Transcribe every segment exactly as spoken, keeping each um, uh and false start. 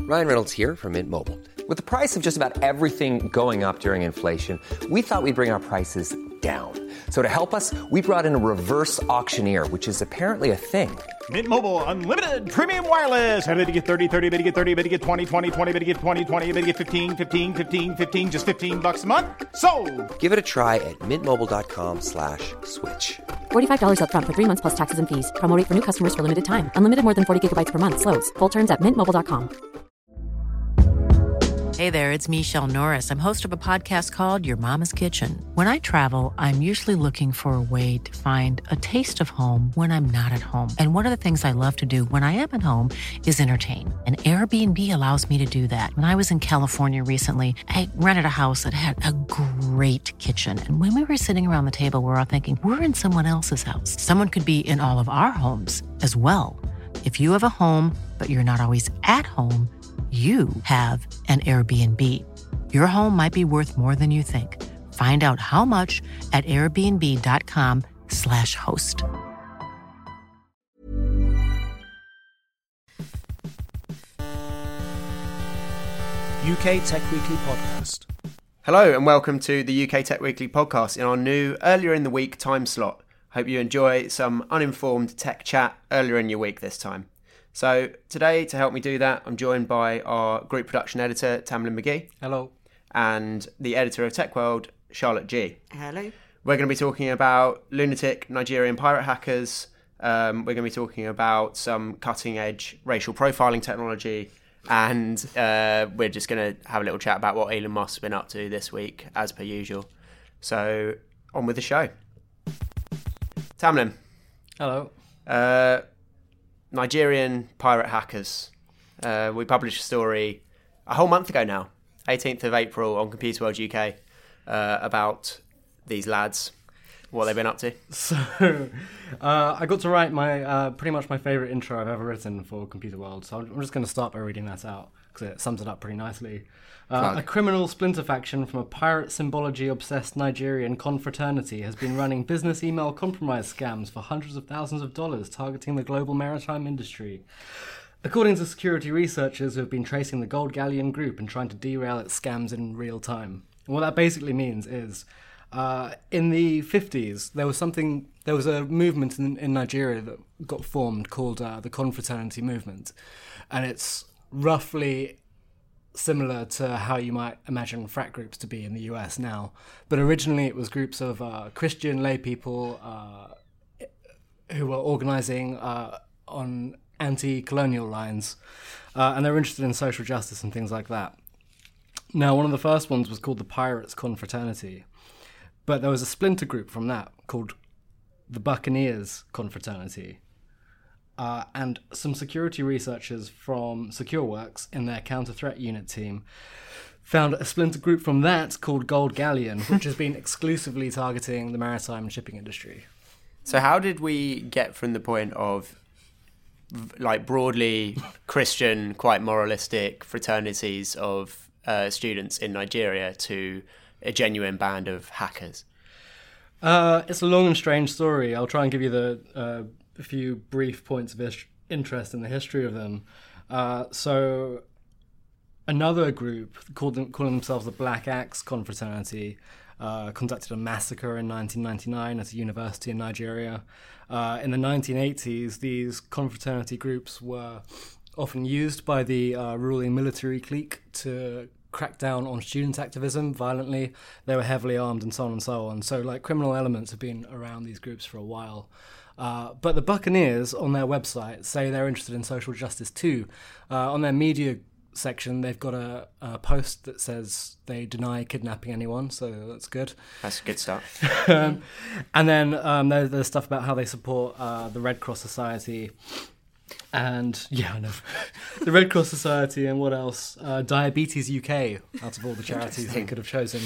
Ryan Reynolds here from Mint Mobile. With the price of just about everything going up during inflation, we thought we'd bring our prices down. So to help us, we brought in a reverse auctioneer, which is apparently a thing. Mint Mobile Unlimited Premium Wireless. How to get thirty, thirty, how to get thirty, how to get twenty, twenty, twenty, how to get twenty, twenty, how to get fifteen, fifteen, fifteen, fifteen, just fifteen bucks a month? Sold! Give it a try at mintmobile.com slash switch. forty-five dollars up front for three months plus taxes and fees. Promo rate for new customers for limited time. Unlimited more than forty gigabytes per month. Slows full terms at mint mobile dot com. Hey there, it's Michelle Norris. I'm host of a podcast called Your Mama's Kitchen. When I travel, I'm usually looking for a way to find a taste of home when I'm not at home. And one of the things I love to do when I am at home is entertain. And Airbnb allows me to do that. When I was in California recently, I rented a house that had a great kitchen. And when we were sitting around the table, we were all thinking, we're in someone else's house. Someone could be in all of our homes as well. If you have a home, but you're not always at home, you have an Airbnb. Your home might be worth more than you think. Find out how much at airbnb.com slash host. U K Tech Weekly Podcast. Hello and welcome to the U K Tech Weekly Podcast in our new earlier in the week time slot. Hope you enjoy some uninformed tech chat earlier in your week this time. So today, to help me do that, I'm joined by our group production editor, Tamlin McGee. Hello. And the editor of Tech World, Charlotte G. Hello. We're going to be talking about lunatic Nigerian pirate hackers. Um, we're going to be talking about some cutting-edge racial profiling technology. And uh, we're just going to have a little chat about what Elon Musk's been up to this week, as per usual. So, on with the show. Tamlin. Hello. Uh... Nigerian pirate hackers. Uh, we published a story a whole month ago now, eighteenth of April on Computer World U K, uh, about these lads, what they've been up to. So, uh, I got to write my uh, pretty much my favourite intro I've ever written for Computer World, so I'm just going to start by reading that out, because it sums it up pretty nicely. Uh, a criminal splinter faction from a pirate symbology-obsessed Nigerian confraternity has been running business email compromise scams for hundreds of thousands of dollars targeting the global maritime industry. According to security researchers who have been tracing the Gold Galleon group and trying to derail its scams in real time. And what that basically means is, uh, in the fifties, there was something, there was a movement in, in Nigeria that got formed called uh, the confraternity movement. And it's roughly similar to how you might imagine frat groups to be in the U S now. But originally it was groups of uh, Christian lay people uh, who were organising uh, on anti-colonial lines, uh, and they were interested in social justice and things like that. Now, one of the first ones was called the Pirates Confraternity, but there was a splinter group from that called the Buccaneers Confraternity. Uh, and some security researchers from SecureWorks in their counter-threat unit team found a splinter group from that called Gold Galleon, which has been exclusively targeting the maritime and shipping industry. So how did we get from the point of like broadly Christian, quite moralistic fraternities of uh, students in Nigeria to a genuine band of hackers? Uh, it's a long and strange story. I'll try and give you the... Uh, a few brief points of is- interest in the history of them. Uh, so another group called them, calling themselves the Black Axe Confraternity uh, conducted a massacre in nineteen ninety-nine at a university in Nigeria. Uh, in the nineteen eighties, these confraternity groups were often used by the uh, ruling military clique to crack down on student activism violently. They were heavily armed and so on and so on. So like criminal elements have been around these groups for a while. Uh, but the Buccaneers, on their website, say they're interested in social justice too. Uh, on their media section, they've got a, a post that says they deny kidnapping anyone, so that's good. That's a good start. um, and then um, there, there's stuff about how they support uh, the Red Cross Society. And, yeah, I know. the Red Cross Society and what else? Uh, Diabetes U K, out of all the charities they could have chosen.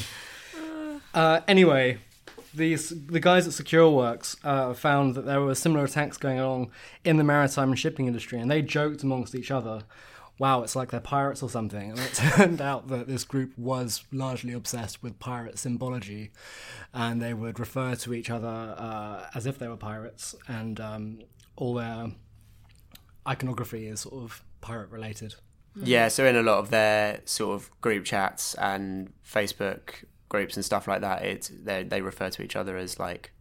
Uh, anyway... These, the guys at SecureWorks uh, found that there were similar attacks going on in the maritime and shipping industry, and they joked amongst each other, wow, it's like they're pirates or something. And it turned out that this group was largely obsessed with pirate symbology, and they would refer to each other uh, as if they were pirates, and um, all their iconography is sort of pirate-related. Yeah, so in a lot of their sort of group chats and Facebook groups and stuff like that, it's they they refer to each other as like.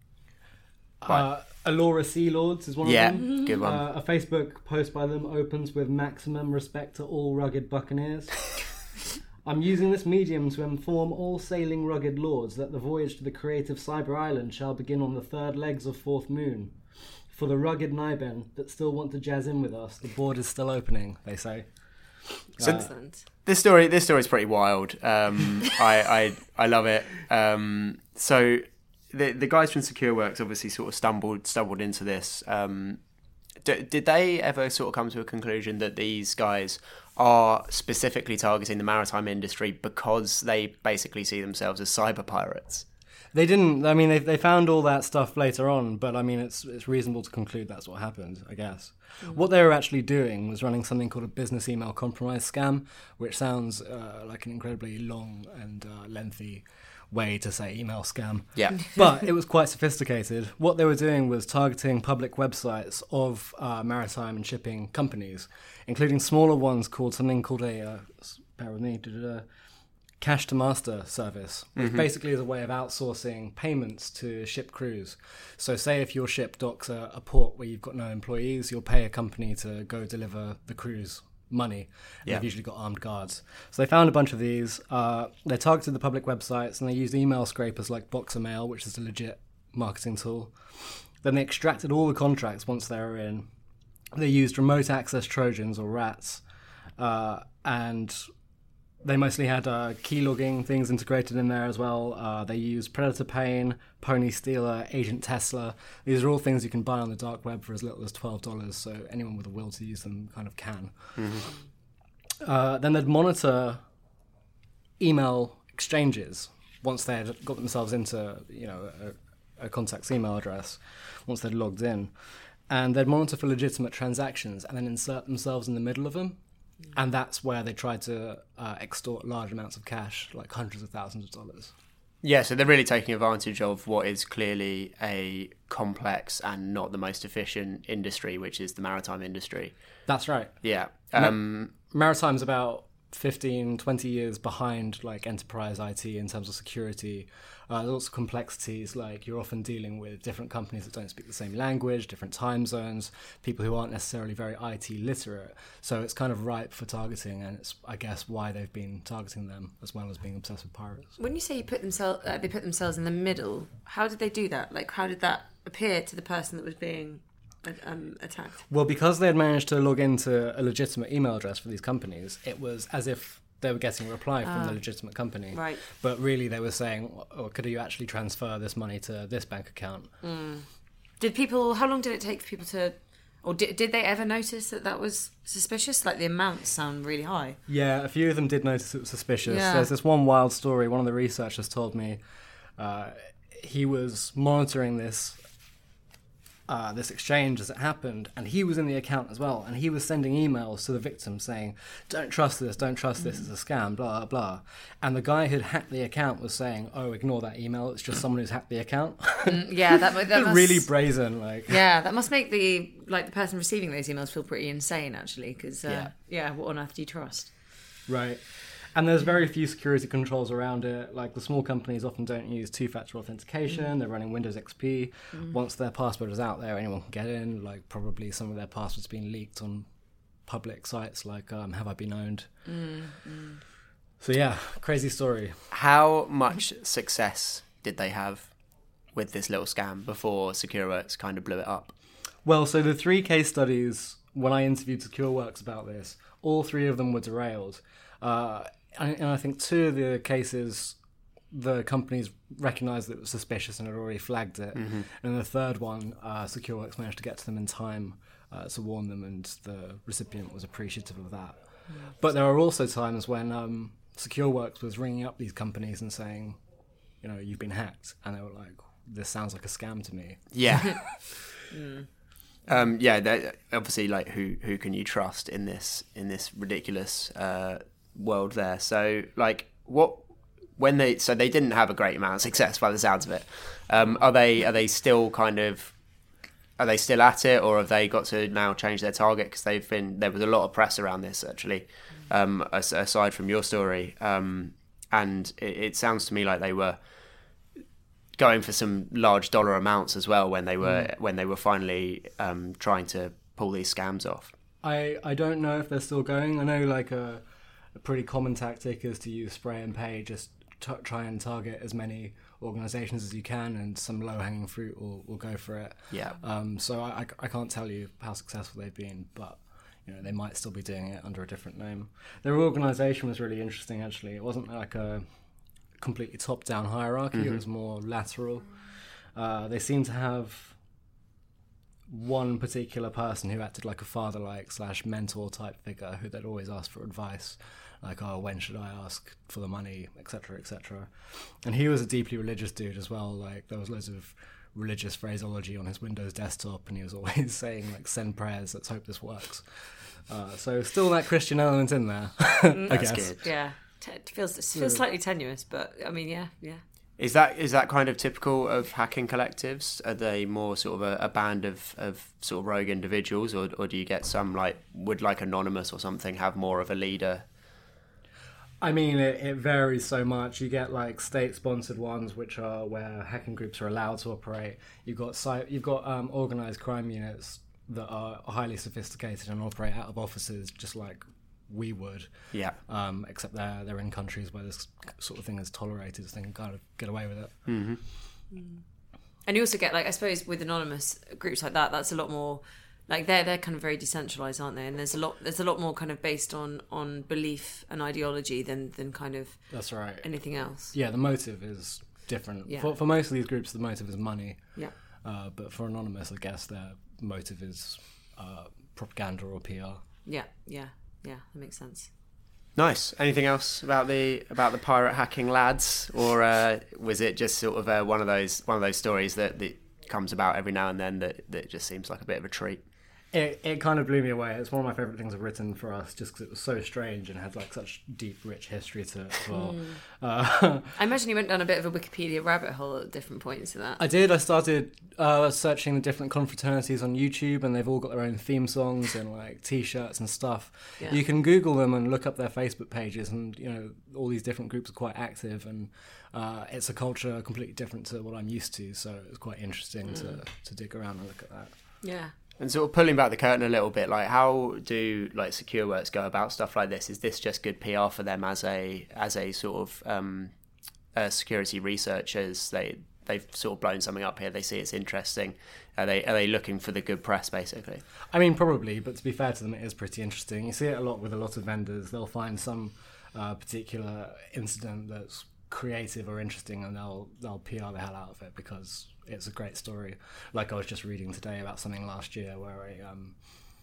Uh, Alora Sea Lords is one yeah, of them. good one. Uh, a Facebook post by them opens with maximum respect to all rugged buccaneers. I'm using this medium to inform all sailing rugged lords that the voyage to the creative Cyber Island shall begin on the third legs of fourth moon. For the rugged Niben that still want to jazz in with us, the board is still opening, they say. So th- this story, this story is pretty wild. Um, I, I, I love it. Um, so the the guys from SecureWorks obviously sort of stumbled stumbled into this. Um, d- did they ever sort of come to a conclusion that these guys are specifically targeting the maritime industry because they basically see themselves as cyber pirates? They didn't. I mean, they they found all that stuff later on, but I mean, it's it's reasonable to conclude that's what happened, I guess. Mm. What they were actually doing was running something called a business email compromise scam, which sounds uh, like an incredibly long and uh, lengthy way to say email scam. Yeah. But it was quite sophisticated. What they were doing was targeting public websites of uh, maritime and shipping companies, including smaller ones called something called a, uh, bear with me, da-da-da, cash to master service, which mm-hmm. basically is a way of outsourcing payments to ship crews. So say if your ship docks a, a port where you've got no employees, you'll pay a company to go deliver the crew's money. Yeah. They've usually got armed guards. So they found a bunch of these. Uh, they targeted the public websites and they used email scrapers like Boxer Mail, which is a legit marketing tool. Then they extracted all the contracts once they were in. They used remote access Trojans or rats, uh, and they mostly had uh, key logging things integrated in there as well. Uh, they used Predator Pane, Pony Stealer, Agent Tesla. These are all things you can buy on the dark web for as little as twelve dollars, so anyone with a will to use them kind of can. Mm-hmm. Uh, then they'd monitor email exchanges once they had got themselves into, you know, a, a contact's email address, once they'd logged in. And they'd monitor for legitimate transactions and then insert themselves in the middle of them. And that's where they tried to uh, extort large amounts of cash, like hundreds of thousands of dollars. Yeah, so they're really taking advantage of what is clearly a complex and not the most efficient industry, which is the maritime industry. That's right. Yeah. Um, Mar- Maritime's about fifteen, twenty years behind like enterprise I T in terms of security. Uh, there's lots of complexities, like you're often dealing with different companies that don't speak the same language, different time zones, people who aren't necessarily very I T literate. So it's kind of ripe for targeting, and it's, I guess, why they've been targeting them as well as being obsessed with pirates. When you say you put themselves, uh, they put themselves in the middle, how did they do that? Like, how did that appear to the person that was being um, attacked? Well, because they had managed to log into a legitimate email address for these companies, it was as if they were getting a reply from uh, the legitimate company. Right. But really they were saying, oh, could you actually transfer this money to this bank account? Mm. Did people, how long did it take for people to, or did, did they ever notice that that was suspicious? Like the amounts sound really high. Yeah, a few of them did notice it was suspicious. Yeah. There's this one wild story, one of the researchers told me uh, he was monitoring this Uh, this exchange as it happened, and he was in the account as well, and he was sending emails to the victim saying, don't trust this, don't trust this, it's a scam, blah, blah, blah. And the guy who'd hacked the account was saying, oh, ignore that email, it's just someone who's hacked the account. mm, yeah, that, that must... really brazen, like. Yeah, that must make the like the person receiving those emails feel pretty insane, actually, because, uh, yeah. yeah, what on earth do you trust? Right. And there's very few security controls around it. Like, the small companies often don't use two-factor authentication. Mm. They're running Windows X P. Mm. Once their password is out there, anyone can get in. Like, probably some of their passwords being leaked on public sites like um, Have I Been Owned? Mm. Mm. So, yeah, crazy story. How much success did they have with this little scam before SecureWorks kind of blew it up? Well, so the three case studies, when I interviewed SecureWorks about this, all three of them were derailed. Uh, and I think two of the cases, the companies recognised that it was suspicious and had already flagged it. Mm-hmm. And the third one, uh, SecureWorks managed to get to them in time uh, to warn them, and the recipient was appreciative of that. Mm. But there are also times when um, SecureWorks was ringing up these companies and saying, you know, you've been hacked. And they were like, this sounds like a scam to me. Yeah. mm. Um, yeah, obviously, like, who who can you trust in this in this ridiculous uh, world there? So, like, what when they so they didn't have a great amount of success by the sounds of it. Um, are they are they still kind of are they still at it, or have they got to now change their target? Because they've been there was a lot of press around this actually, um, as, aside from your story, um, and it, it sounds to me like they were going for some large dollar amounts as well when they were mm. when they were finally um, trying to pull these scams off. I, I don't know if they're still going. I know like a, a pretty common tactic is to use spray and pay, just t- try and target as many organisations as you can, and some low-hanging fruit will, will go for it. Yeah. Um. So I, I can't tell you how successful they've been, but you know they might still be doing it under a different name. Their organisation was really interesting actually. It wasn't like a completely top-down hierarchy. Mm-hmm. It was more lateral. Uh, they seem to have one particular person who acted like a father-like slash mentor type figure who they'd always ask for advice, like, oh, when should I ask for the money, etc, etc. And he was a deeply religious dude as well. Like, there was loads of religious phraseology on his Windows desktop, and he was always saying, like, send prayers, let's hope this works. Uh, so still that Christian element in there, I That's guess. good. Yeah. It feels it feels slightly tenuous, but I mean, yeah, yeah. Is that is that kind of typical of hacking collectives? Are they more sort of a, a band of, of sort of rogue individuals, or or do you get some like would like Anonymous or something have more of a leader? I mean, it, it varies so much. You get like state-sponsored ones, which are where hacking groups are allowed to operate. You've got cy- you've got um, organised crime units that are highly sophisticated and operate out of offices, just like we would, yeah. Um, except they're they're in countries where this sort of thing is tolerated, so they can kind of get away with it. Mm-hmm. Mm. And you also get, like, I suppose with anonymous groups like that, that's a lot more like they're they're kind of very decentralized, aren't they? And there's a lot there's a lot more kind of based on on belief and ideology than than kind of that's right anything else. Yeah, the motive is different. Yeah. For for most of these groups, the motive is money. Yeah. Uh, but for Anonymous, I guess their motive is uh, propaganda or P R. Yeah. Yeah. Yeah, that makes sense. Nice. Anything else about the about the pirate hacking lads, or uh, was it just sort of uh, one of those one of those stories that, that comes about every now and then that, that just seems like a bit of a treat? It it kind of blew me away. It's one of my favourite things I've written for us, just because it was so strange and had like such deep, rich history to it as well. Mm. Uh, I imagine you went down a bit of a Wikipedia rabbit hole at different points to that. I did. I started uh, searching the different confraternities on YouTube, and they've all got their own theme songs and like T-shirts and stuff. Yeah. You can Google them and look up their Facebook pages, and you know all these different groups are quite active, and uh, it's a culture completely different to what I'm used to. So it was quite interesting mm. to to dig around and look at that. Yeah. And sort of pulling back the curtain a little bit, like how do like SecureWorks go about stuff like this? Is this just good P R for them as a as a sort of um, uh, security researchers? They they've sort of blown something up here. They see it's interesting. Are they are they looking for the good press basically? I mean, probably, but to be fair to them, it is pretty interesting. You see it a lot with a lot of vendors. They'll find some uh, particular incident that's creative or interesting, and they'll they'll P R the hell out of it because it's a great story. Like I was just reading today about something last year where a um,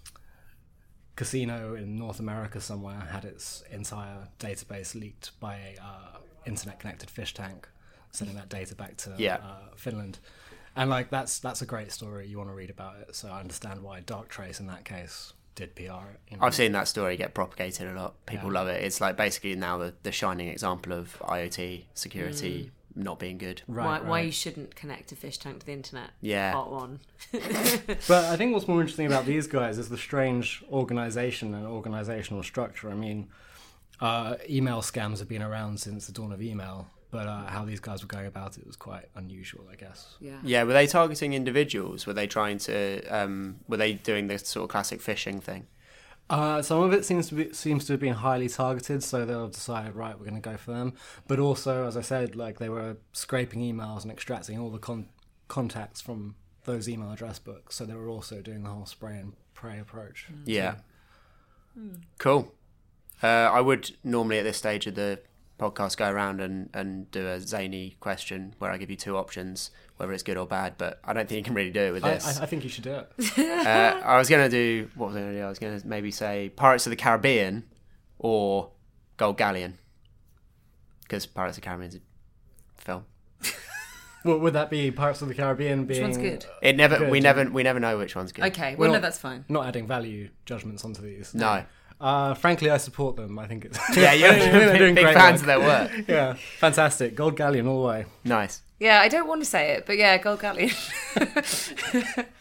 casino in North America somewhere had its entire database leaked by a uh, internet-connected fish tank, sending that data back to yeah. uh, Finland. And like that's that's a great story. You want to read about it, so I understand why Darktrace in that case did P R it. You know? I've seen that story get propagated a lot. People yeah. love it. It's like basically now the, the shining example of IoT security. Mm. Not being good. Right, why, right. why you shouldn't connect a fish tank to the internet. Yeah. Part one. But I think what's more interesting about these guys is the strange organisation and organisational structure. I mean, uh, email scams have been around since the dawn of email, but uh, how these guys were going about it was quite unusual, I guess. Yeah. Yeah. Were they targeting individuals? Were they trying to? Um, were they doing this sort of classic phishing thing? Uh, some of it seems to be seems to have been highly targeted, so they'll decide, right, we're going to go for them. But also, as I said, like they were scraping emails and extracting all the con- contacts from those email address books. So they were also doing the whole spray and pray approach. Mm. Yeah. Mm. Cool. Uh, I would normally at this stage of the podcast go around and, and do a zany question where I give you two options, whether it's good or bad, but I don't think you can really do it with this. I, I think you should do it. uh, I was going to do, what was I going to do? I was going to maybe say Pirates of the Caribbean or Gold Galleon, because Pirates of the Caribbean is a film. What would that be? Pirates of the Caribbean being... Which one's good? It never. Good, we yeah. never. We never know which one's good. Okay, well, We're no, not, that's fine. Not adding value judgments onto these. No. Uh, frankly, I support them. I think it's... Yeah, you're, you're big, big fans work. of their work. Yeah, fantastic. Gold Galleon all the way. Nice. Yeah, I don't want to say it, but yeah, Gold Galleon.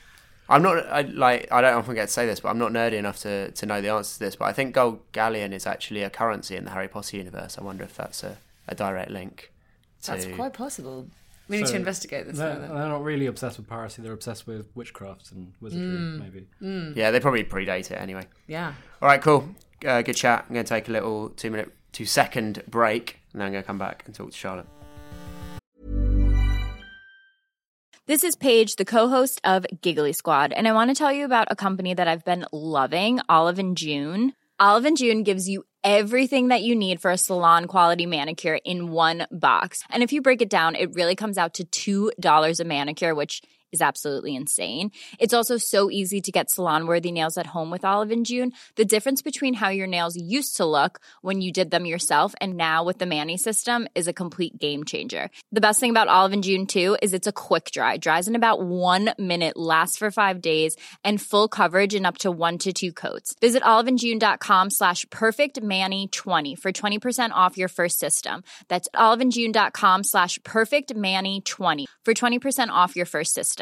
I'm not I, like I don't often get to say this, but I'm not nerdy enough to, to know the answer to this. But I think gold galleon is actually a currency in the Harry Potter universe. I wonder if that's a, a direct link. To... That's quite possible. We need So to investigate this They're, further. they're not really obsessed with piracy. They're obsessed with witchcraft and wizardry, Mm. maybe. Mm. Yeah, they probably predate it anyway. Yeah. All right, cool. Uh, good chat. I'm going to take a little two minute, two second break, and then I'm going to come back and talk to Charlotte. This is Paige, the co-host of Giggly Squad, and I want to tell you about a company that I've been loving, Olive and June. Olive and June gives you everything that you need for a salon-quality manicure in one box. And if you break it down, it really comes out to two dollars a manicure, which is absolutely insane. It's also so easy to get salon-worthy nails at home with Olive and June. The difference between how your nails used to look when you did them yourself and now with the Mani system is a complete game changer. The best thing about Olive and June, too, is it's a quick dry. Dries in about one minute, lasts for five days, and full coverage in up to one to two coats. Visit oliveandjune.com slash perfectmani20 for twenty percent off your first system. That's oliveandjune.com slash perfectmani20 for twenty percent off your first system.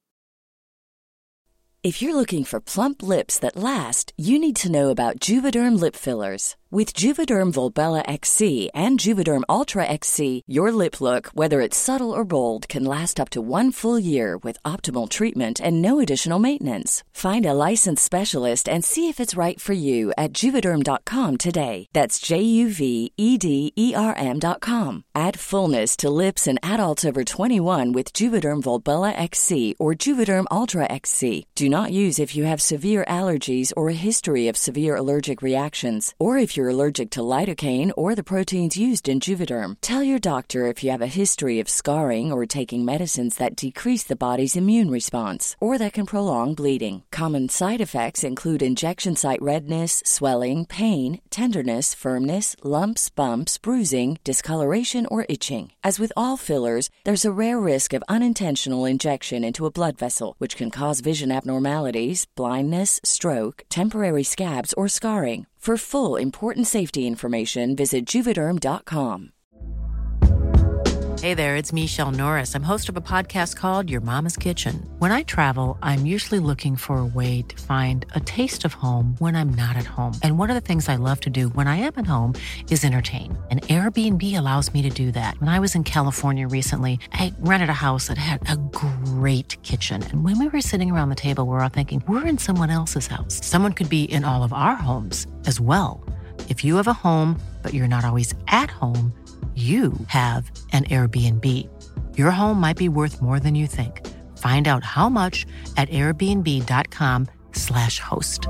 If you're looking for plump lips that last, you need to know about Juvederm lip fillers. With Juvederm Volbella X C and Juvederm Ultra X C, your lip look, whether it's subtle or bold, can last up to one full year with optimal treatment and no additional maintenance. Find a licensed specialist and see if it's right for you at Juvederm dot com today. That's J U V E D E R M dot com. Add fullness to lips in adults over twenty-one with Juvederm Volbella X C or Juvederm Ultra X C. Do not use if you have severe allergies or a history of severe allergic reactions, or if you're allergic to lidocaine or the proteins used in Juvederm. Tell your doctor if you have a history of scarring or taking medicines that decrease the body's immune response or that can prolong bleeding. Common side effects include injection site redness, swelling, pain, tenderness, firmness, lumps, bumps, bruising, discoloration, or itching. As with all fillers, there's a rare risk of unintentional injection into a blood vessel, which can cause vision abnormalities, blindness, stroke, temporary scabs, or scarring. For full, important safety information, visit Juvederm dot com. Hey there, it's Michelle Norris. I'm host of a podcast called Your Mama's Kitchen. When I travel, I'm usually looking for a way to find a taste of home when I'm not at home. And one of the things I love to do when I am at home is entertain. And Airbnb allows me to do that. When I was in California recently, I rented a house that had a great kitchen. And when we were sitting around the table, we were all thinking, we're in someone else's house. Someone could be in all of our homes as well. If you have a home, but you're not always at home, you have an Airbnb. Your home might be worth more than you think. Find out how much at airbnb.com slash host.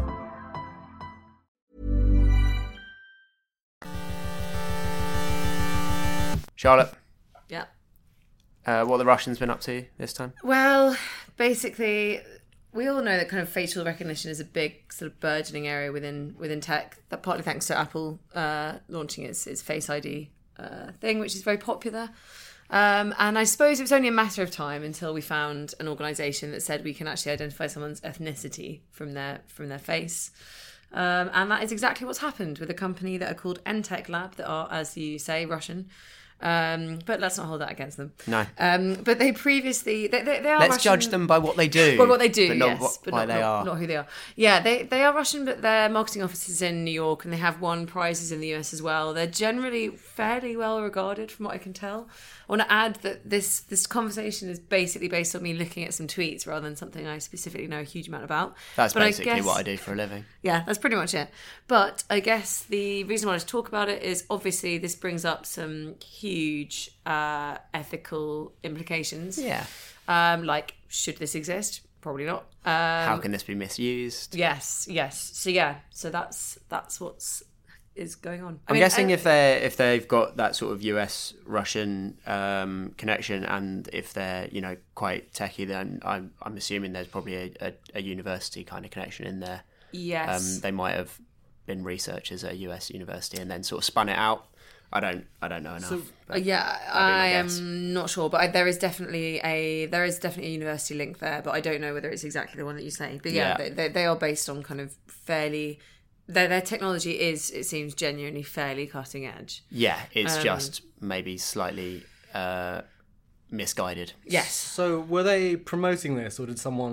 Charlotte. Yeah. Uh, what have the Russians been up to this time? Well, basically, we all know that kind of facial recognition is a big sort of burgeoning area within within tech. That partly thanks to Apple uh, launching its, its Face I D uh, thing, which is very popular. Um, and I suppose it was only a matter of time until we found an organisation that said we can actually identify someone's ethnicity from their from their face. Um, and that is exactly what's happened with a company that are called Entech Lab, that are, as you say, Russian. Um, but let's not hold that against them. No. Um, but they previously... They, they, they are Let's Russian. judge them by what they do. By what they do, but not yes. what, but why not, they not, are. Not who they are. Yeah, they, they are Russian, but their marketing office is in New York, and they have won prizes in the U S as well. They're generally fairly well regarded, from what I can tell. I want to add that this this conversation is basically based on me looking at some tweets rather than something I specifically know a huge amount about. That's but basically I guess, what I do for a living. Yeah, that's pretty much it. But I guess the reason why I want to talk about it is obviously this brings up some huge uh, ethical implications. Yeah. Um, like, should this exist? Probably not. Um, How can this be misused? Yes, yes. So yeah, so that's that's what's is going on. I I'm mean, guessing I, if they if they've got that sort of U S Russian um, connection, and if they're you know quite techie, then I'm I'm assuming there's probably a, a, a university kind of connection in there. Yes. Um, they might have been researchers at a U S university and then sort of spun it out. I don't I don't know enough. So, but yeah, I am not sure, but I, there is definitely a there is definitely a university link there, but I don't know whether it's exactly the one that you say. But yeah, Yeah. They, they they are based on kind of fairly. Their, their technology is, it seems, genuinely fairly cutting edge. Yeah, it's Um, just maybe slightly uh, misguided. Yes. So were they promoting this, or did someone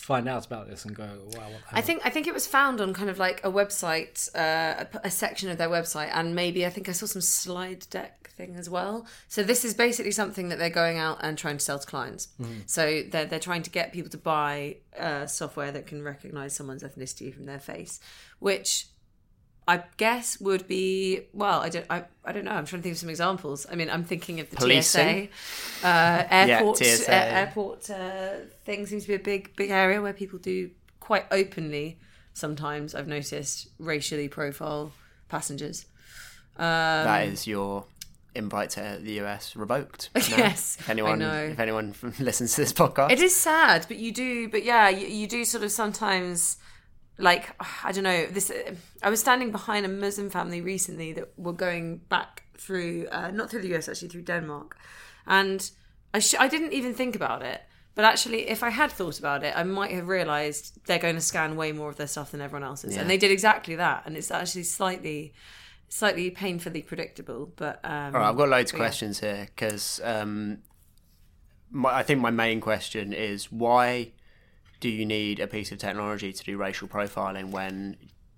find out about this and go, wow, what the hell? I think I think it was found on kind of like a website, uh, a, a section of their website, and maybe I think I saw some slide deck thing as well. So this is basically something that they're going out and trying to sell to clients. Mm-hmm. So they're they're trying to get people to buy uh, software that can recognise someone's ethnicity from their face, which I guess would be, well, I don't I, I don't know. I'm trying to think of some examples. I mean, I'm thinking of the Policing. T S A, uh, airport, yeah, T S A. Uh, airport uh, thing seems to be a big big area where people do quite openly. Sometimes I've noticed racially profile passengers. Um, that is your invite to the U S revoked. No? Yes, if anyone, I know. If anyone listens to this podcast, it is sad, but you do. But yeah, you, you do sort of sometimes. Like, I don't know, this. I was standing behind a Muslim family recently that were going back through, uh, not through the U S, actually, through Denmark. And I, sh- I didn't even think about it. But actually, if I had thought about it, I might have realised they're going to scan way more of their stuff than everyone else's. Yeah. And they did exactly that. And it's actually slightly slightly painfully predictable. But um, all right, I've got loads of yeah. questions here because um, I think my main question is why do you need a piece of technology to do racial profiling when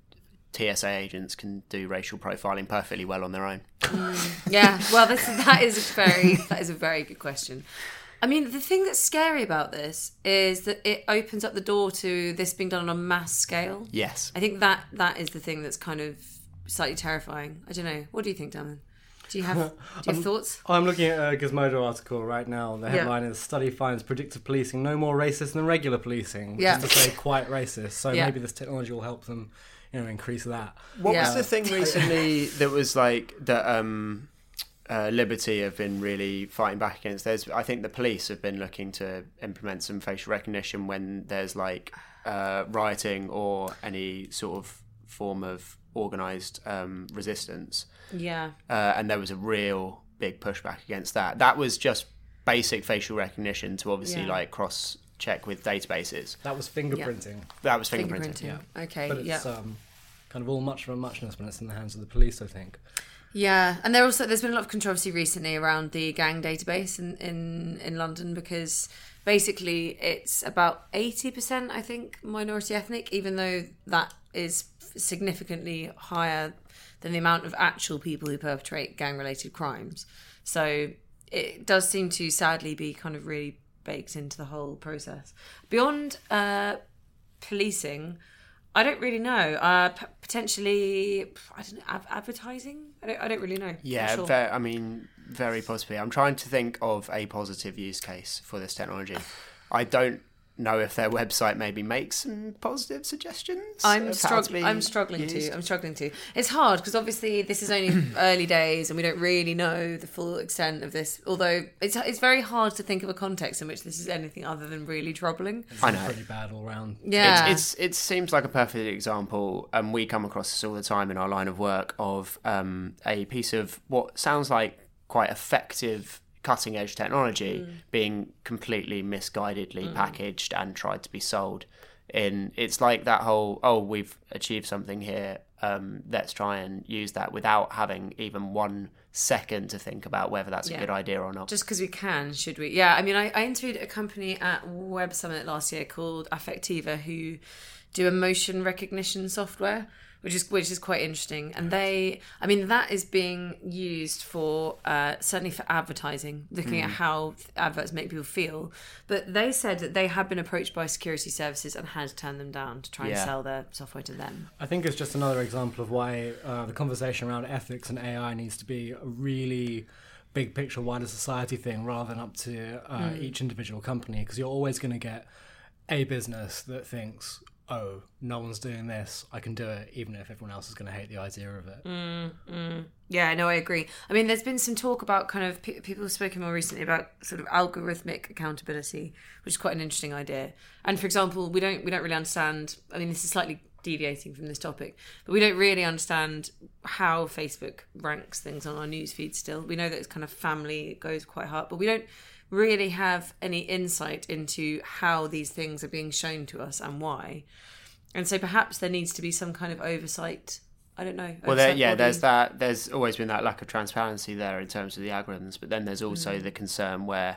T S A agents can do racial profiling perfectly well on their own? Mm, yeah, well, this, that is a very that is a very good question. I mean, the thing that's scary about this is that it opens up the door to this being done on a mass scale. Yes, I think that that is the thing that's kind of slightly terrifying. I don't know. What do you think, Damon? Do you have, do you have thoughts? I'm looking at a Gizmodo article right now. The headline yeah. is "Study finds predictive policing no more racist than regular policing." Yeah. Just to say quite racist. So yeah. maybe this technology will help them, you know, increase that. What yeah. was the thing recently that was like that um, uh, Liberty have been really fighting back against? There's, I think the police have been looking to implement some facial recognition when there's like uh, rioting or any sort of form of organised um, resistance. Yeah. Uh, and there was a real big pushback against that. That was just basic facial recognition to obviously yeah. like cross check with databases. That was fingerprinting. Yeah. That was fingerprinting. fingerprinting. Yeah. Okay. But it's yeah. um, kind of all much of a muchness when it's in the hands of the police, I think. Yeah, and there also there's been a lot of controversy recently around the gang database in, in, in London because basically it's about eighty percent, I think, minority ethnic, even though that is significantly higher than the amount of actual people who perpetrate gang-related crimes. So it does seem to sadly be kind of really baked into the whole process. Beyond uh, policing, I don't really know. Uh, p- potentially, I don't know, av- advertising? I don't, I don't really know. Yeah, sure. very, I mean, very possibly. I'm trying to think of a positive use case for this technology. I don't know if their website maybe makes some positive suggestions. I'm struggling. I'm struggling used. to. I'm struggling to. It's hard because obviously this is only early days and we don't really know the full extent of this. Although it's it's very hard to think of a context in which this is anything other than really troubling. It's I know. Pretty bad all round. Yeah, it's, it's it seems like a perfect example, and we come across this all the time in our line of work of um, a piece of what sounds like quite effective cutting edge technology mm. being completely misguidedly mm. packaged and tried to be sold in. It's like that whole, oh, we've achieved something here, um, let's try and use that without having even one second to think about whether that's yeah. a good idea or not. Just because we can, should we? Yeah, I mean, I, I interviewed a company at Web Summit last year called Affectiva who do emotion recognition software, which is which is quite interesting. And they, I mean, that is being used for, uh, certainly for advertising, looking mm. at how adverts make people feel. But they said that they had been approached by security services and had turned them down to try and yeah. sell their software to them. I think it's just another example of why uh, the conversation around ethics and A I needs to be a really big picture, wider society thing rather than up to uh, mm. each individual company, because you're always going to get a business that thinks, oh, no one's doing this, I can do it, even if everyone else is going to hate the idea of it. Mm, mm. Yeah, no, I agree. I mean, there's been some talk about kind of, pe- people have spoken more recently about sort of algorithmic accountability, which is quite an interesting idea. And for example, we don't we don't really understand, I mean, this is slightly deviating from this topic, but we don't really understand how Facebook ranks things on our newsfeed still. We know that it's kind of family, it goes quite hard, but we don't really have any insight into how these things are being shown to us and why. And so perhaps there needs to be some kind of oversight. I don't know. Well, there, yeah, body. there's that. There's always been that lack of transparency there in terms of the algorithms, but then there's also mm. the concern where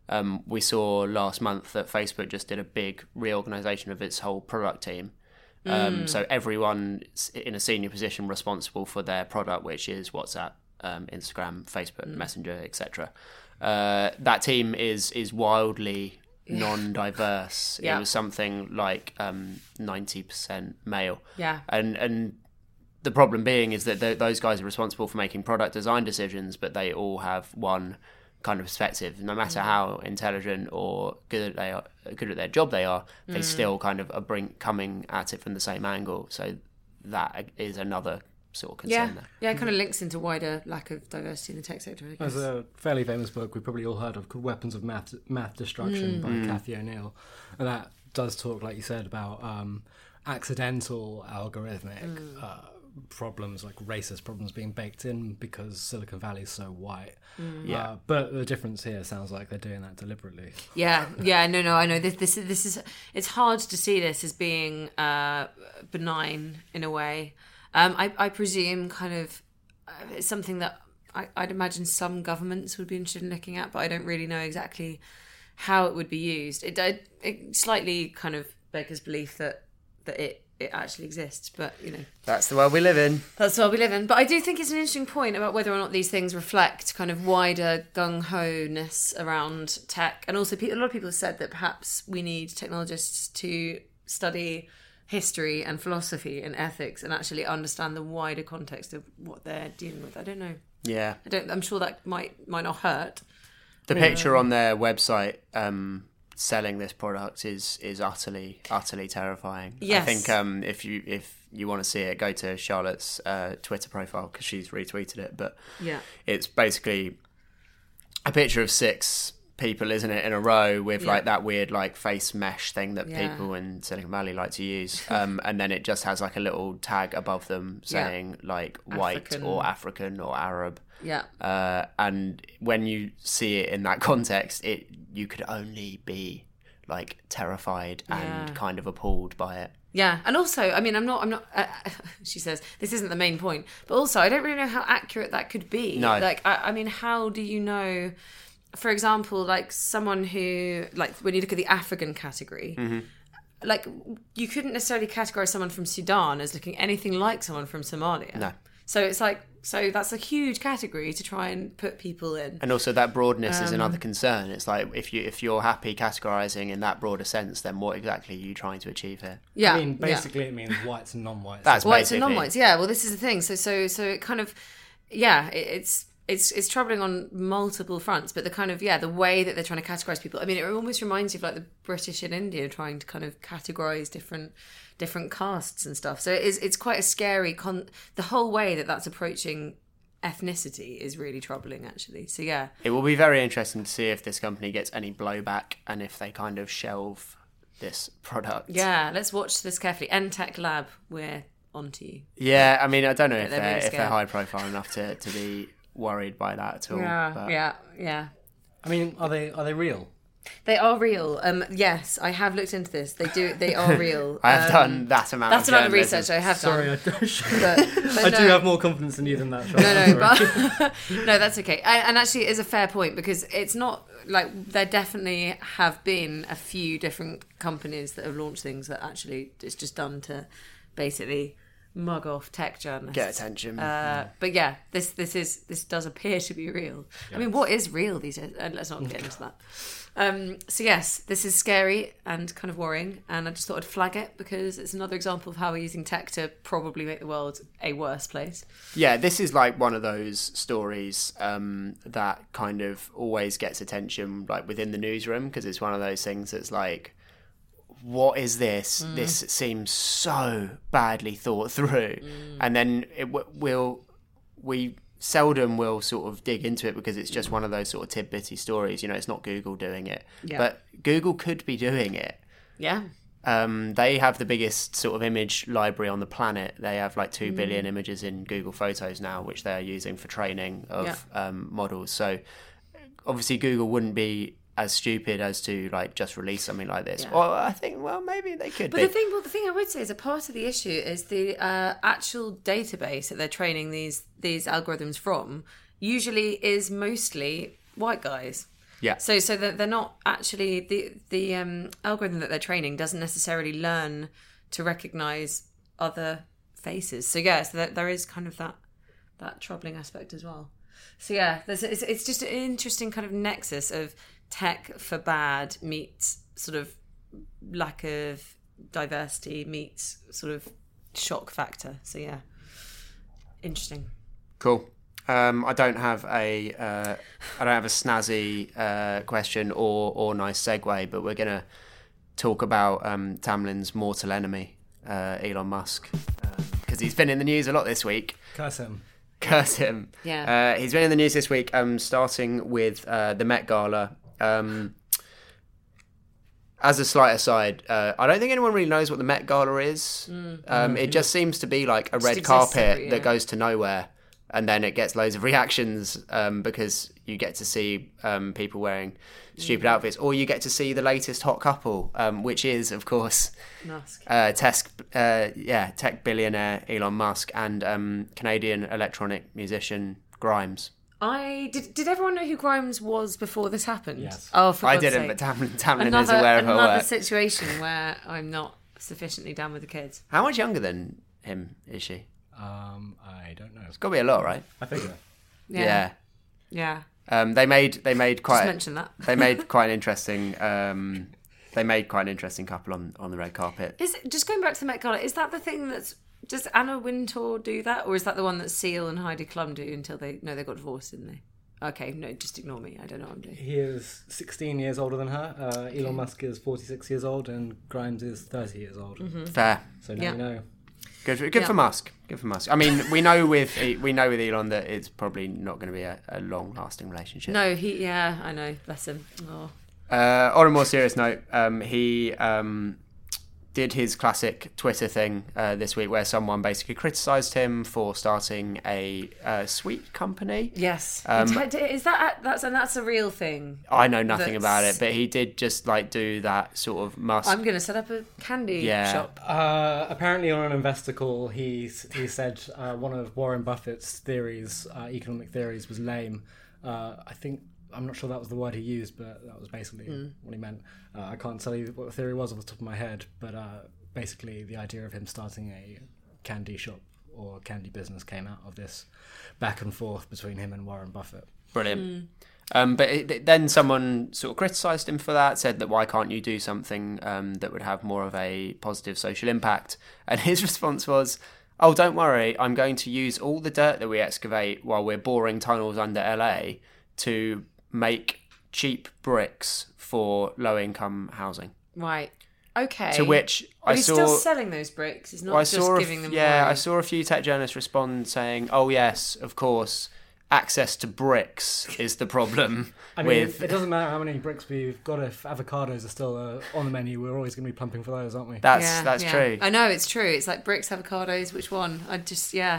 Um, we saw last month that Facebook just did a big reorganisation of its whole product team. Um, mm. So everyone in a senior position responsible for their product, which is WhatsApp, um, Instagram, Facebook, mm. Messenger, et cetera. Uh, that team is is wildly non-diverse. Yeah. It was something like um, ninety percent male. Yeah. And and the problem being is that th- those guys are responsible for making product design decisions, but they all have one kind of perspective. No matter mm. how intelligent or good at they are, good at their job they are, they mm. still kind of are bring coming at it from the same angle. So that is another sort of concern yeah. there. Yeah, it kind of links into wider lack of diversity in the tech sector, I guess. There's a fairly famous book we've probably all heard of called Weapons of Math, Math Destruction mm. by mm. Cathy O'Neil. And that does talk, like you said, about um, accidental algorithmic mm. uh, problems, like racist problems being baked in because Silicon Valley is so white. Mm. Yeah. Uh, but the difference here sounds like they're doing that deliberately. Yeah, yeah, no, no, I know. This, this, this is. It's hard to see this as being uh, benign in a way. Um, I, I presume kind of uh, it's something that I, I'd imagine some governments would be interested in looking at, but I don't really know exactly how it would be used. It, it, it slightly kind of beggars belief that that it. it actually exists, but you know, that's the world we live in. That's the world we live in. But I do think it's an interesting point about whether or not these things reflect kind of wider gung-ho-ness around tech. And also, a lot of people have said that perhaps we need technologists to study history and philosophy and ethics and actually understand the wider context of what they're dealing with. I don't know. Yeah, I don't. I'm sure that might might not hurt. The picture on their website um, selling this product is is utterly utterly terrifying. Yes. I think um, if you if you want to see it, go to Charlotte's uh, Twitter profile because she's retweeted it. But yeah, it's basically a picture of six people, isn't it, in a row with yeah. like that weird like face mesh thing that yeah. people in Silicon Valley like to use. Um, and then it just has like a little tag above them saying yeah. like white African. or African or Arab. Yeah. Uh, and when you see it in that context, it you could only be like terrified and yeah. kind of appalled by it. Yeah, and also, I mean, I'm not, I'm not. Uh, she says this isn't the main point, but also, I don't really know how accurate that could be. No. Like, I, I mean, how do you know? For example, like someone who, like, when you look at the African category, mm-hmm. like you couldn't necessarily categorize someone from Sudan as looking anything like someone from Somalia. No. So it's like, so that's a huge category to try and put people in. And also that broadness um, is another concern. It's like if you if you're happy categorizing in that broader sense, then what exactly are you trying to achieve here? Yeah, I mean, basically yeah. it means whites and non-whites. That's whites basically. and non-whites. Yeah, well, this is the thing. So so so it kind of, yeah, it, it's. It's it's troubling on multiple fronts, but the kind of, yeah, the way that they're trying to categorise people. I mean, it almost reminds you of like the British in India trying to kind of categorise different different castes and stuff. So it is it's quite a scary, con- the whole way that that's approaching ethnicity is really troubling, actually. So yeah. It will be very interesting to see if this company gets any blowback and if they kind of shelve this product. Yeah, let's watch this carefully. N Tech Lab, we're onto you. Yeah, I mean, I don't know if they're, they're, really if they're high profile enough to, to be worried by that at all. Yeah, but. yeah, yeah. I mean, are they are they real? They are real. Um, yes, I have looked into this. They do. They are real. I have um, done that amount. That's of amount of journalism. research I have Sorry, done. I, don't, but, but I no. do have more confidence in you than that. No, no, but no, that's okay. And, and actually, it is a fair point because it's not like there definitely have been a few different companies that have launched things that actually it's just done to basically mug off tech journalists, get attention. Uh, but yeah, this this is this does appear to be real. Yes. I mean, what is real these days? And let's not get into that. Um, so yes, this is scary and kind of worrying, and I just thought I'd flag it because it's another example of how we're using tech to probably make the world a worse place. Yeah, this is like one of those stories um, that kind of always gets attention, like within the newsroom, because it's one of those things that's like, what is this? Mm. This seems so badly thought through. Mm. And then it w- we'll, we seldom will sort of dig into it because it's just one of those sort of tidbitty stories. You know, it's not Google doing it. Yeah. But Google could be doing it. Yeah. Um, they have the biggest sort of image library on the planet. They have like two mm. billion images in Google Photos now, which they're using for training of yeah. um, models. So obviously Google wouldn't be as stupid as to like just release something like this. Yeah. Well, I think well maybe they could. But be. the thing, well, the thing I would say is a part of the issue is the uh, actual database that they're training these these algorithms from usually is mostly white guys. Yeah. So so that they're not actually the the um, algorithm that they're training doesn't necessarily learn to recognize other faces. So yeah, so there, there is kind of that that troubling aspect as well. So yeah, there's it's, it's just an interesting kind of nexus of tech for bad meets sort of lack of diversity meets sort of shock factor. So yeah, interesting. Cool. Um, I don't have a uh, I don't have a snazzy uh, question or or nice segue, but we're gonna talk about um, Tamlin's mortal enemy, uh, Elon Musk, because um, he's been in the news a lot this week. Curse him. Curse him. Yeah. Uh, he's been in the news this week, um, starting with uh, the Met Gala. Um, as a slight aside, uh, I don't think anyone really knows what the Met Gala is. Mm. Um, it just seems to be like a Just red exists carpet every year. that goes to nowhere. And then it gets loads of reactions um, because you get to see um, people wearing stupid outfits, or you get to see the latest hot couple, um, which is, of course, Musk. uh, tech, uh, yeah, tech billionaire Elon Musk and um, Canadian electronic musician Grimes. I did. Did everyone know who Grimes was before this happened? Yes. Oh, for I God's didn't, sake. but Tamlin, Tamlin another, is aware of her another work. situation where I'm not sufficiently down with the kids. How much younger than him is she? Um, I don't know. It's got to be a lot, right? I think so. Yeah. Yeah. Um, they made they made quite Just mention that. they made quite an interesting um, they made quite an interesting couple on, on the red carpet. Is it, just going back to the Met Gala, is that the thing that's does Anna Wintour do that, or is that the one that Seal and Heidi Klum do until they no they got divorced, didn't they? Okay, no, just ignore me. I don't know what I'm doing. He is sixteen years older than her. Uh, Elon Musk is forty-six years old, and Grimes is thirty years old. Mm-hmm. Fair. So now Yeah. you know. Good, for, good Yeah. for Musk. Good for Musk. I mean, we know with we know with Elon that it's probably not going to be a, a long-lasting relationship. No, he. Yeah, I know. Bless him. Oh. Uh, on a more serious note, um, he um, did his classic Twitter thing uh, this week, where someone basically criticised him for starting a uh, sweet company. Yes. Um, is that that's and that's a real thing? I know nothing That's- about it, but he did just like do that sort of Musk. I'm going to set up a candy Yeah. shop. Uh, apparently, on an investor call, he he said uh, one of Warren Buffett's theories, uh, economic theories, was lame. Uh, I think I'm not sure that was the word he used, but that was basically Mm. what he meant. Uh, I can't tell you what the theory was off the top of my head, but uh, basically the idea of him starting a candy shop or candy business came out of this back and forth between him and Warren Buffett. Brilliant. Mm. Um, but it, then someone sort of criticised him for that, said that why can't you do something um, that would have more of a positive social impact? And his response was, oh, don't worry, I'm going to use all the dirt that we excavate while we're boring tunnels under L A to make cheap bricks for low-income housing. Right. Okay. To which but I he's saw... still selling those bricks. He's not Well, I just saw a giving f- them Yeah, away. I saw a few tech journalists respond saying, oh, yes, of course, access to bricks is the problem. I mean, with it doesn't matter how many bricks we've got. If avocados are still uh, on the menu, we're always going to be plumping for those, aren't we? That's Yeah, that's yeah. true. I know it's true. It's like bricks, avocados. Which one? I just yeah,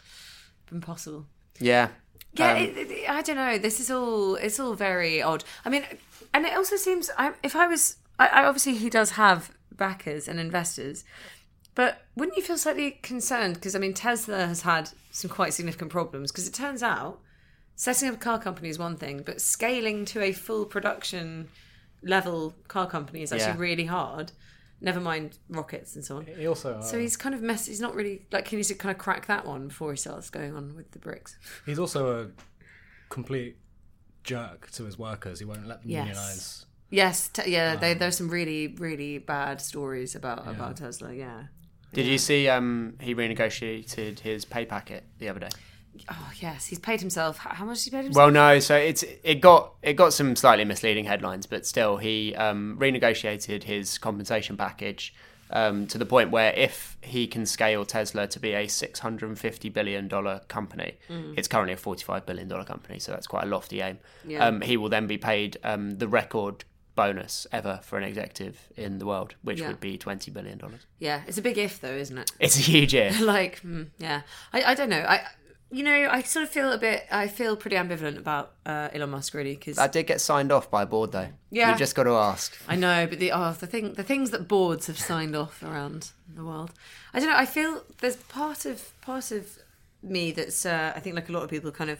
impossible. Yeah. Yeah, Um, it, it, I don't know. This is all. It's all very odd. I mean, and it also seems. I, if I was, I, I obviously he does have backers and investors, but wouldn't you feel slightly concerned? Because I mean, Tesla has had some quite significant problems. Because it turns out, setting up a car company is one thing, but scaling to a full production level car company is actually Yeah. really hard. Never mind rockets and so on. He also, uh, So he's kind of messy. He's not really like he needs to kind of crack that one before he starts going on with the bricks. he's also a complete jerk to his workers. He won't let them Yes. unionize. Yes, te- yeah. They, there's some really, really bad stories about Yeah. about Tesla. Yeah. Did Yeah. you see um, he renegotiated his pay packet the other day? Oh yes, he's paid himself. How how much has he paid himself? Well, no. So it's it got it got some slightly misleading headlines, but still, he um, renegotiated his compensation package um, to the point where if he can scale Tesla to be a six hundred fifty billion dollar company, Mm. it's currently a forty-five billion dollar company, so that's quite a lofty aim. Yeah. Um, he will then be paid um, the record bonus ever for an executive in the world, which Yeah. would be twenty billion dollars. Yeah, it's a big if though, isn't it? It's a huge if. like, mm, yeah. I, I don't know. I you know I sort of feel a bit. I feel pretty ambivalent about uh, Elon Musk really because That did get signed off by a board, though. Yeah. You've just got to ask. I know, but the oh the thing the things that boards have signed off around the world. I don't know. I feel there's part of part of me that's uh, I think like a lot of people kind of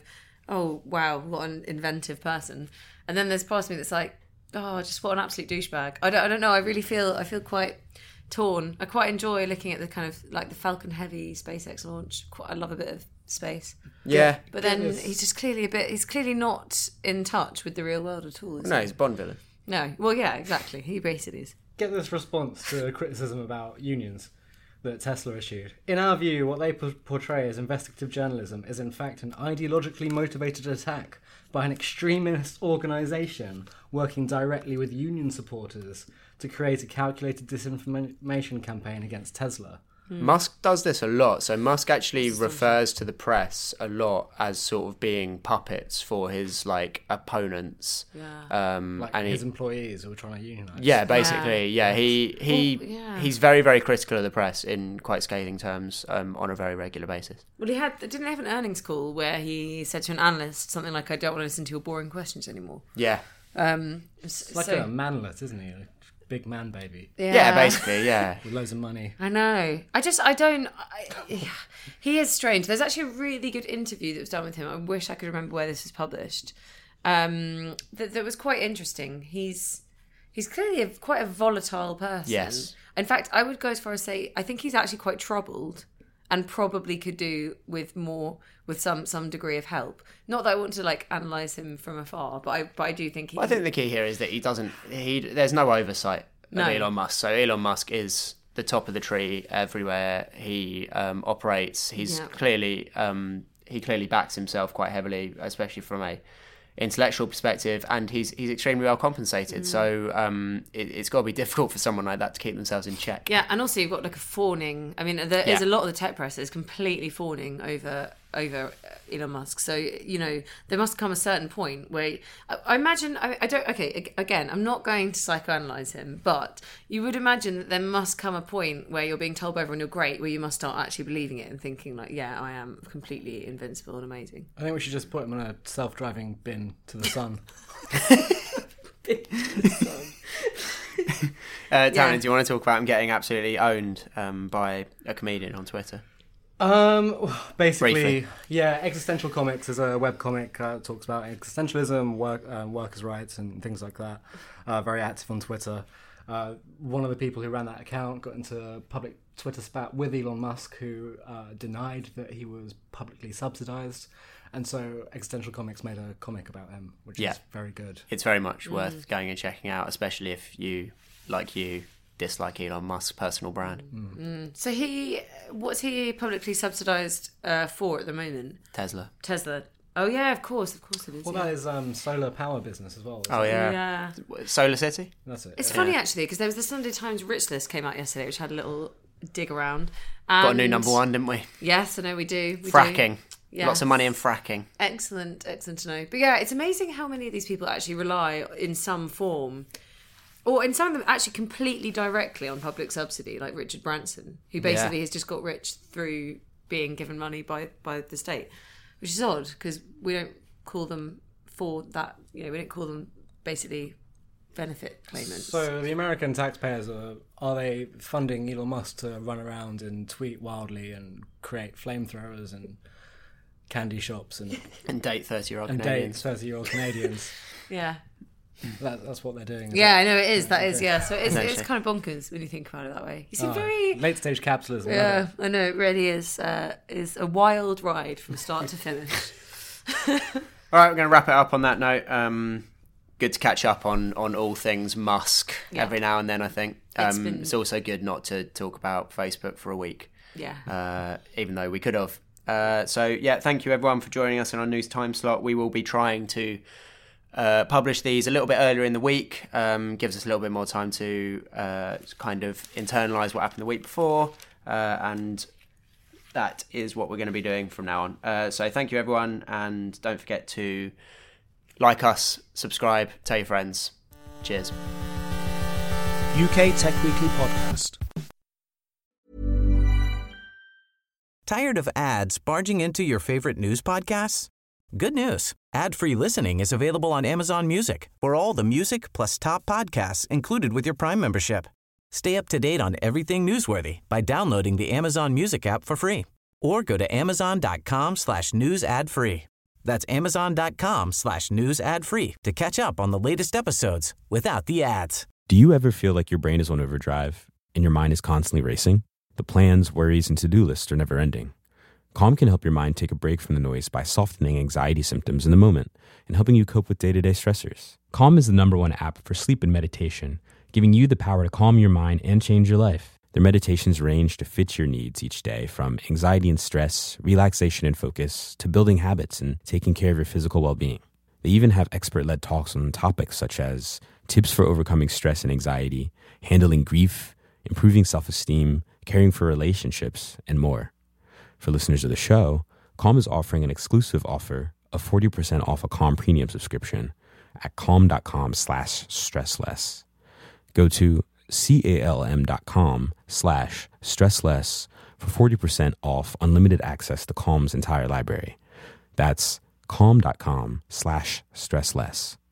oh, wow, what an inventive person. And then there's part of me that's like, oh, just what an absolute douchebag. I don't, I don't know. I really feel, I feel quite torn. I quite enjoy looking at the kind of like the Falcon Heavy SpaceX launch. Quite, I love a bit of space. Yeah. But then he's just clearly a bit, he's clearly not in touch with the real world at all. No, he? he's a Bond villain. No. Well, yeah, exactly. He basically is. Get this response to criticism about unions that Tesla issued. In our view, what they portray as investigative journalism is in fact an ideologically motivated attack by an extremist organisation working directly with union supporters to create a calculated disinformation campaign against Tesla. Mm. Musk does this a lot. So Musk actually refers to the press a lot as sort of being puppets for his like opponents. Yeah. Um, like and his he, employees who are trying to unionize. Yeah, basically. Yeah, yeah. he he well, yeah. he's very very critical of the press in quite scathing terms um, on a very regular basis. Well, he had didn't he have an earnings call where he said to an analyst something like, "I don't want to listen to your boring questions anymore." Yeah. Um, it's like so, a manlet, isn't he? Big man baby. Yeah. yeah, basically, yeah. With loads of money. I know. I just, I don't, I, he is strange. There's actually a really good interview that was done with him. I wish I could remember where this was published. Um, that, that was quite interesting. He's, he's clearly a, quite a volatile person. Yes. In fact, I would go as far as say, I think he's actually quite troubled and probably could do with more, with some, some degree of help. Not that I want to like analyse him from afar, but I, but I do think he... Well, I think the key here is that he doesn't, he there's no oversight of no. Elon Musk. So Elon Musk is the top of the tree everywhere he um, operates. He's yeah. clearly, um, he clearly backs himself quite heavily, especially from a intellectual perspective, and he's he's extremely well compensated. Mm. So um, it, it's got to be difficult for someone like that to keep themselves in check. Yeah, and also you've got like a fawning. I mean, there is yeah. a lot of the tech press is completely fawning over over Elon Musk. So you know there must come a certain point where I, I imagine. I, I don't. Okay, again, I'm not going to psychoanalyze him, but you would imagine that there must come a point where you're being told by everyone you're great, where you must start actually believing it and thinking like, yeah, I am completely invincible and amazing. I think we should just put him on a self-driving bin to the sun. uh, Taryn, yeah. do you want to talk about him getting absolutely owned um, by a comedian on Twitter? Um, basically, Briefly. yeah, Existential Comics is a webcomic uh, that talks about existentialism, work, uh, workers' rights, and things like that. Uh, very active on Twitter. Uh, one of the people who ran that account got into a public Twitter spat with Elon Musk, who uh, denied that he was publicly subsidized. And so Existential Comics made a comic about him, which yeah. is very good. It's very much mm. worth going and checking out, especially if you, like you, dislike Elon Musk's personal brand. Mm. Mm. So he, what's he publicly subsidised uh, for at the moment? Tesla. Tesla. Oh yeah, of course, of course it is. Well, yeah. that is um, solar power business as well. Oh it? yeah. yeah. Solar City? That's it. It's yeah. funny actually, because there was the Sunday Times Rich List came out yesterday, which had a little dig around. And got a new number one, didn't we? Yes, I know we do. We fracking. Do. Yes. Lots of money in fracking. Excellent, excellent to know. But yeah, it's amazing how many of these people actually rely in some form, or in some of them actually completely directly on public subsidy, like Richard Branson, who basically yeah. has just got rich through being given money by, by the state, which is odd because we don't call them for that, you know, we don't call them basically benefit claimants. So the American taxpayers, are, are they funding Elon Musk to run around and tweet wildly and create flamethrowers and candy shops and and date thirty-year-old and Canadians. date thirty-year-old Canadians? Yeah. That, that's what they're doing. Yeah, it? I know it is. That is, okay. yeah. So it's, it's kind of bonkers when you think about it that way. You seem oh, very late stage capitalism. Yeah, I know it really is. Uh, is a wild ride from start to finish. All right, we're going to wrap it up on that note. Um, good to catch up on on all things Musk yeah. every now and then. I think um, it's, been... it's also good not to talk about Facebook for a week. Yeah. Uh, even though we could have. Uh, so yeah, thank you everyone for joining us in our news time slot. We will be trying to uh, publish these a little bit earlier in the week. Um, gives us a little bit more time to uh, kind of internalise what happened the week before, uh, and that is what we're going to be doing from now on. Uh, so thank you everyone, and don't forget to like us, subscribe, tell your friends. Cheers. U K Tech Weekly Podcast. Tired of ads barging into your favorite news podcasts? Good news. Ad-free listening is available on Amazon Music for all the music plus top podcasts included with your Prime membership. Stay up to date on everything newsworthy by downloading the Amazon Music app for free or go to amazon.com slash news ad free. That's amazon.com slash news ad free to catch up on the latest episodes without the ads. Do you ever feel like your brain is on overdrive and your mind is constantly racing? The plans, worries, and to-do lists are never ending. Calm can help your mind take a break from the noise by softening anxiety symptoms in the moment and helping you cope with day-to-day stressors. Calm is the number one app for sleep and meditation, giving you the power to calm your mind and change your life. Their meditations range to fit your needs each day, from anxiety and stress, relaxation and focus, to building habits and taking care of your physical well-being. They even have expert-led talks on topics such as tips for overcoming stress and anxiety, handling grief, improving self-esteem, caring for relationships, and more. For listeners of the show, Calm is offering an exclusive offer of forty percent off a Calm premium subscription at calm.com slash stressless. Go to calm.com slash stressless for forty percent off unlimited access to Calm's entire library. That's calm.com slash stressless.